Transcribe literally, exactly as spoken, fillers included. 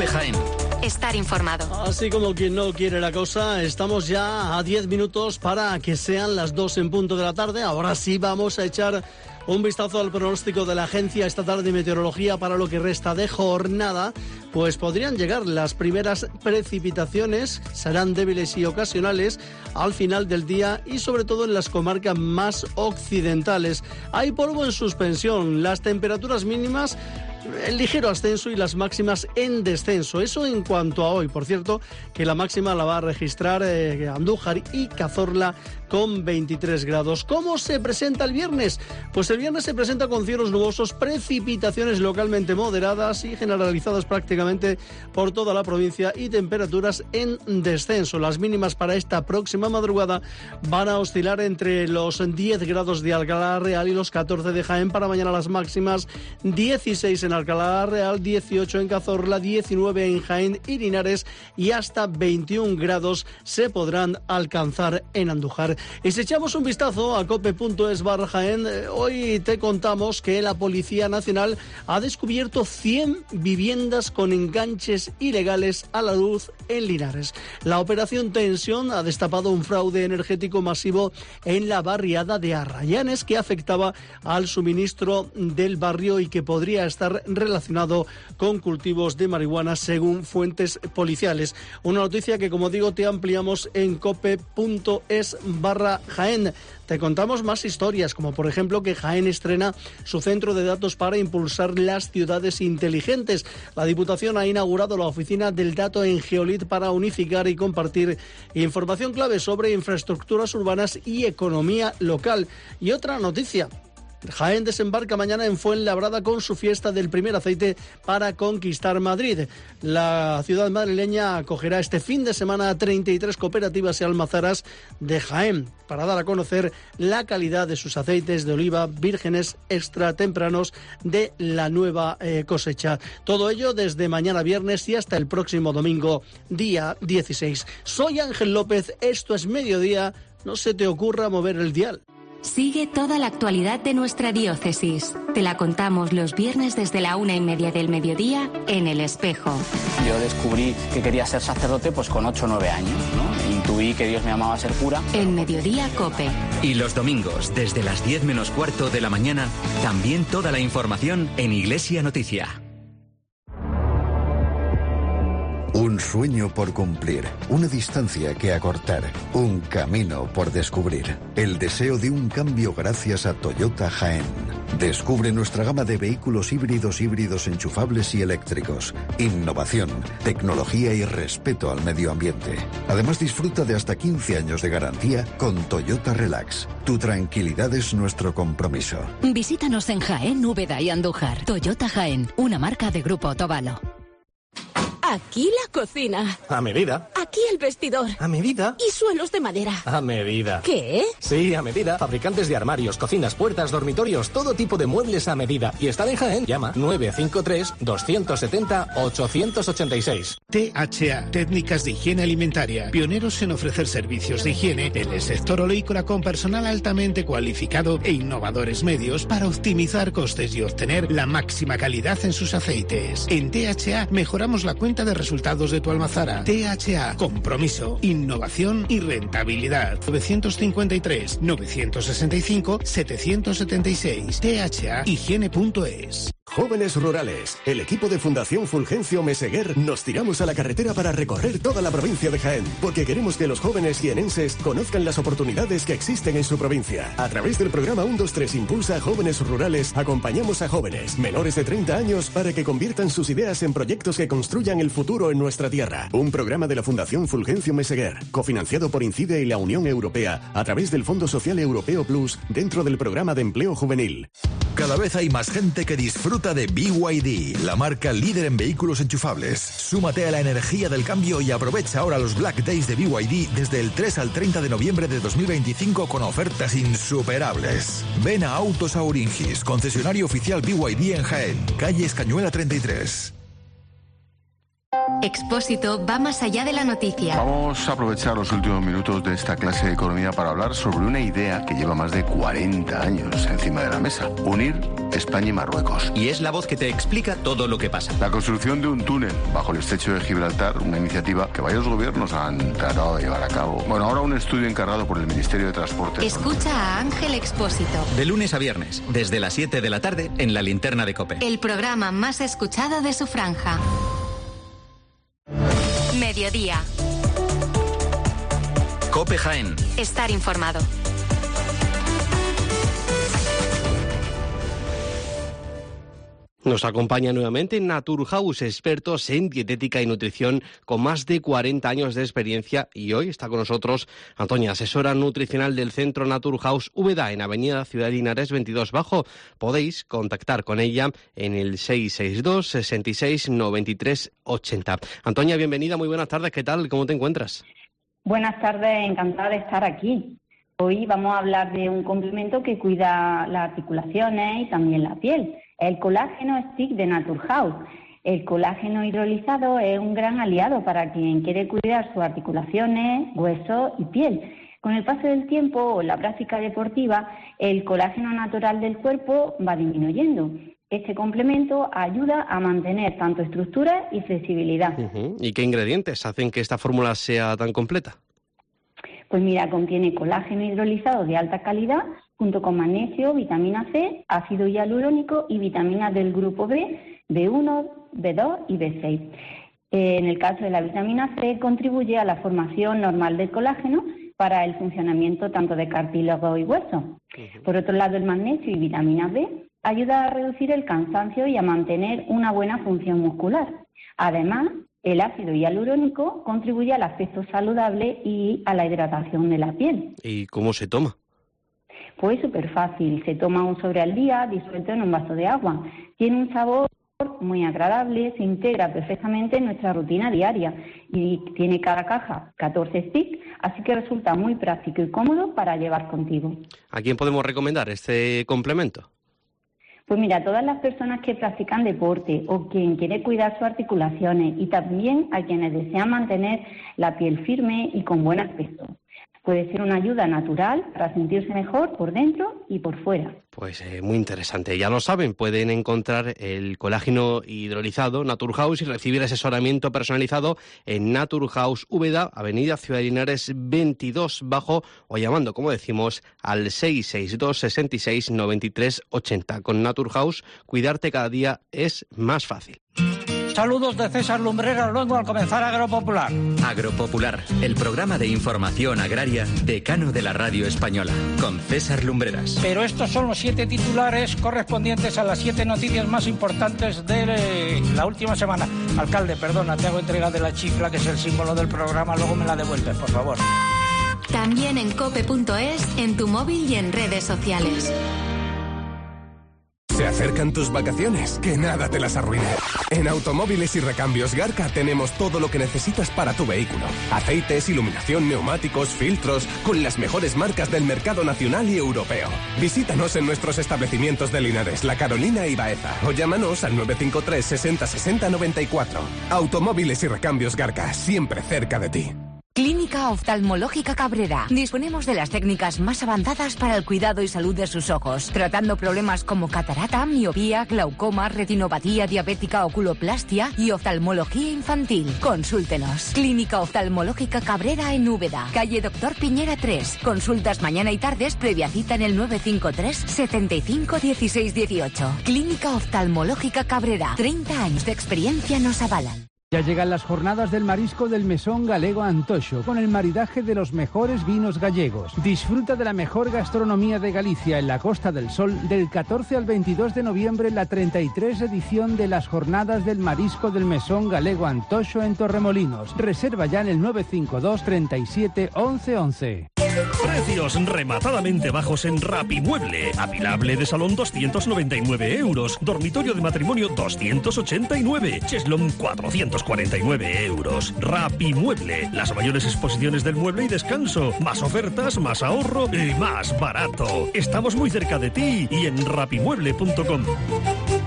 COPE Jaén. Estar informado. Así como quien no quiere la cosa, estamos ya a diez minutos para que sean las dos en punto de la tarde. Ahora sí vamos a echar un vistazo al pronóstico de la Agencia Estatal de Meteorología para lo que resta de jornada. Pues podrían llegar las primeras precipitaciones, serán débiles y ocasionales al final del día y sobre todo en las comarcas más occidentales. Hay polvo en suspensión, las temperaturas mínimas en ligero ascenso y las máximas en descenso. Eso en cuanto a hoy. Por cierto, que la máxima la va a registrar eh, Andújar y Cazorla con veintitrés grados. ¿Cómo se presenta el viernes? Pues el viernes se presenta con cielos nubosos, precipitaciones localmente moderadas y generalizadas prácticamente por toda la provincia y temperaturas en descenso. Las mínimas para esta próxima madrugada van a oscilar entre los diez grados de Alcalá Real y los catorce de Jaén. Para mañana las máximas dieciséis en Alcalá Real, dieciocho en Cazorla, diecinueve en Jaén y Linares y hasta veintiún grados se podrán alcanzar en Andújar. Y si echamos un vistazo a cope.es barra Jaén, hoy te contamos que la Policía Nacional ha descubierto cien viviendas con enganches ilegales a la luz en Linares. La operación Tensión ha destapado un fraude energético masivo en la barriada de Arrayanes que afectaba al suministro del barrio y que podría estar relacionado con cultivos de marihuana según fuentes policiales. Una noticia que, como digo, te ampliamos en cope.es barra Jaén. Te contamos más historias, como por ejemplo que Jaén estrena su centro de datos para impulsar las ciudades inteligentes. La Diputación ha inaugurado la oficina del dato en Geolit para unificar y compartir información clave sobre infraestructuras urbanas y economía local. Y otra noticia: Jaén desembarca mañana en Fuenlabrada con su fiesta del primer aceite para conquistar Madrid. La ciudad madrileña acogerá este fin de semana a treinta y tres cooperativas y almazaras de Jaén para dar a conocer la calidad de sus aceites de oliva vírgenes extra tempranos de la nueva eh, cosecha. Todo ello desde mañana viernes y hasta el próximo domingo, día dieciséis. Soy Ángel López, esto es Mediodía, no se te ocurra mover el dial. Sigue toda la actualidad de nuestra diócesis. Te la contamos los viernes desde la una y media del mediodía en El Espejo. Yo descubrí que quería ser sacerdote pues con ocho o nueve años, ¿no? Intuí que Dios me llamaba a ser cura. En Mediodía Cope. Y los domingos, desde las diez menos cuarto de la mañana, también toda la información en Iglesia Noticia. Un sueño por cumplir, una distancia que acortar, un camino por descubrir. El deseo de un cambio gracias a Toyota Jaén. Descubre nuestra gama de vehículos híbridos, híbridos enchufables y eléctricos. Innovación, tecnología y respeto al medio ambiente. Además, disfruta de hasta quince años de garantía con Toyota Relax. Tu tranquilidad es nuestro compromiso. Visítanos en Jaén, Úbeda y Andújar. Toyota Jaén, una marca de Grupo Otavalo. Aquí la cocina. A medida. Aquí el vestidor. A medida. Y suelos de madera. A medida. ¿Qué? Sí, a medida. Fabricantes de armarios, cocinas, puertas, dormitorios, todo tipo de muebles a medida. Y están en Jaén. Llama nueve cinco tres, dos siete cero, ocho ocho seis. T H A, Técnicas de Higiene Alimentaria. Pioneros en ofrecer servicios de higiene en el sector oleícola con personal altamente cualificado e innovadores medios para optimizar costes y obtener la máxima calidad en sus aceites. En T H A mejoramos la cuenta de resultados de tu almazara. T H A, compromiso, innovación y rentabilidad. nueve cinco tres, nueve seis cinco, siete siete seis. T H A higiene punto es. Jóvenes Rurales, el equipo de Fundación Fulgencio Meseguer, nos tiramos a la carretera para recorrer toda la provincia de Jaén, porque queremos que los jóvenes jienenses conozcan las oportunidades que existen en su provincia. A través del programa uno dos tres Impulsa a Jóvenes Rurales, acompañamos a jóvenes menores de treinta años para que conviertan sus ideas en proyectos que construyan el futuro en nuestra tierra. Un programa de la Fundación Fulgencio Meseguer, cofinanciado por INCIDE y la Unión Europea, a través del Fondo Social Europeo Plus, dentro del programa de empleo juvenil. Cada vez hay más gente que disfruta de B Y D, la marca líder en vehículos enchufables. Súmate a la energía del cambio y aprovecha ahora los Black Days de B Y D desde el tres al treinta de noviembre de dos mil veinticinco con ofertas insuperables. Ven a Autos Auringis, concesionario oficial B Y D en Jaén, calle Escañuela treinta y tres. Expósito va más allá de la noticia. Vamos a aprovechar los últimos minutos de esta clase de economía para hablar sobre una idea que lleva más de cuarenta años encima de la mesa. Unir España y Marruecos. Y es la voz que te explica todo lo que pasa. La construcción de un túnel bajo el estrecho de Gibraltar, una iniciativa que varios gobiernos han tratado de llevar a cabo. Bueno, ahora un estudio encargado por el Ministerio de Transporte. Escucha a Ángel Expósito. De lunes a viernes, desde las siete de la tarde, en la linterna de COPE. El programa más escuchado de su franja. Mediodía. COPE Jaén. Estar informado. Nos acompaña nuevamente Naturhaus, expertos en dietética y nutrición con más de cuarenta años de experiencia, y hoy está con nosotros Antonia, asesora nutricional del Centro Naturhaus Úbeda en Avenida Ciudad de Linares veintidós Bajo. Podéis contactar con ella en el seis seis dos, sesenta y seis, noventa y tres, ochenta. Antonia, bienvenida, muy buenas tardes, ¿qué tal? ¿Cómo te encuentras? Buenas tardes, encantada de estar aquí. Hoy vamos a hablar de un complemento que cuida las articulaciones y también la piel. El colágeno stick de Naturhaus. El colágeno hidrolizado es un gran aliado para quien quiere cuidar sus articulaciones, huesos y piel. Con el paso del tiempo o la práctica deportiva, el colágeno natural del cuerpo va disminuyendo. Este complemento ayuda a mantener tanto estructura y flexibilidad. Uh-huh. ¿Y qué ingredientes hacen que esta fórmula sea tan completa? Pues mira, contiene colágeno hidrolizado de alta calidad, junto con magnesio, vitamina C, ácido hialurónico y vitaminas del grupo B, B uno, B dos y B seis. Eh, en el caso de la vitamina C, contribuye a la formación normal del colágeno para el funcionamiento tanto de cartílago y hueso. Uh-huh. Por otro lado, el magnesio y vitamina B ayuda a reducir el cansancio y a mantener una buena función muscular. Además, el ácido hialurónico contribuye al aspecto saludable y a la hidratación de la piel. ¿Y cómo se toma? Pues súper fácil. Se toma un sobre al día disuelto en un vaso de agua. Tiene un sabor muy agradable, se integra perfectamente en nuestra rutina diaria y tiene cada caja catorce sticks, así que resulta muy práctico y cómodo para llevar contigo. ¿A quién podemos recomendar este complemento? Pues mira, a todas las personas que practican deporte o quien quiere cuidar sus articulaciones y también a quienes desean mantener la piel firme y con buen aspecto. Puede ser una ayuda natural para sentirse mejor por dentro y por fuera. Pues eh, muy interesante. Ya lo saben, pueden encontrar el colágeno hidrolizado Naturhaus y recibir asesoramiento personalizado en Naturhaus Úbeda, Avenida Ciudad de Linares veintidós Bajo, o llamando, como decimos, al seis seis dos, sesenta y seis, noventa y tres, ochenta. Con Naturhaus, cuidarte cada día es más fácil. Saludos de César Lumbreras, luego al comenzar Agropopular. Agropopular, el programa de información agraria decano de la radio española, con César Lumbreras. Pero estos son los siete titulares correspondientes a las siete noticias más importantes de la última semana. Alcalde, perdona, te hago entrega de la chifla, que es el símbolo del programa, luego me la devuelves, por favor. También en cope punto es, en tu móvil y en redes sociales. Se acercan tus vacaciones, que nada te las arruine. En Automóviles y Recambios Garca tenemos todo lo que necesitas para tu vehículo. Aceites, iluminación, neumáticos, filtros, con las mejores marcas del mercado nacional y europeo. Visítanos en nuestros establecimientos de Linares, La Carolina y Baeza. O llámanos al nueve cinco tres, sesenta, sesenta, noventa y cuatro. Automóviles y Recambios Garca, siempre cerca de ti. Clínica Oftalmológica Cabrera. Disponemos de las técnicas más avanzadas para el cuidado y salud de sus ojos, tratando problemas como catarata, miopía, glaucoma, retinopatía diabética, oculoplastia y oftalmología infantil. Consúltenos. Clínica Oftalmológica Cabrera en Úbeda, calle Doctor Piñera tres. Consultas mañana y tardes, previa cita en el nueve cinco tres, setenta y cinco, dieciséis, dieciocho. Clínica Oftalmológica Cabrera. treinta años de experiencia nos avalan. Ya llegan las jornadas del marisco del Mesón Galego Antoxo, con el maridaje de los mejores vinos gallegos. Disfruta de la mejor gastronomía de Galicia en la Costa del Sol del catorce al veintidós de noviembre, la treinta y tres edición de las jornadas del marisco del Mesón Galego Antoxo en Torremolinos. Reserva ya en el nueve cinco dos, treinta y siete, once, once. Precios rematadamente bajos en Rapimueble. Apilable de salón doscientos noventa y nueve euros. Dormitorio de matrimonio doscientos ochenta y nueve. Cheslón cuatrocientos cuarenta y nueve euros. Rapimueble. Las mayores exposiciones del mueble y descanso. Más ofertas, más ahorro y más barato. Estamos muy cerca de ti y en rapimueble punto com.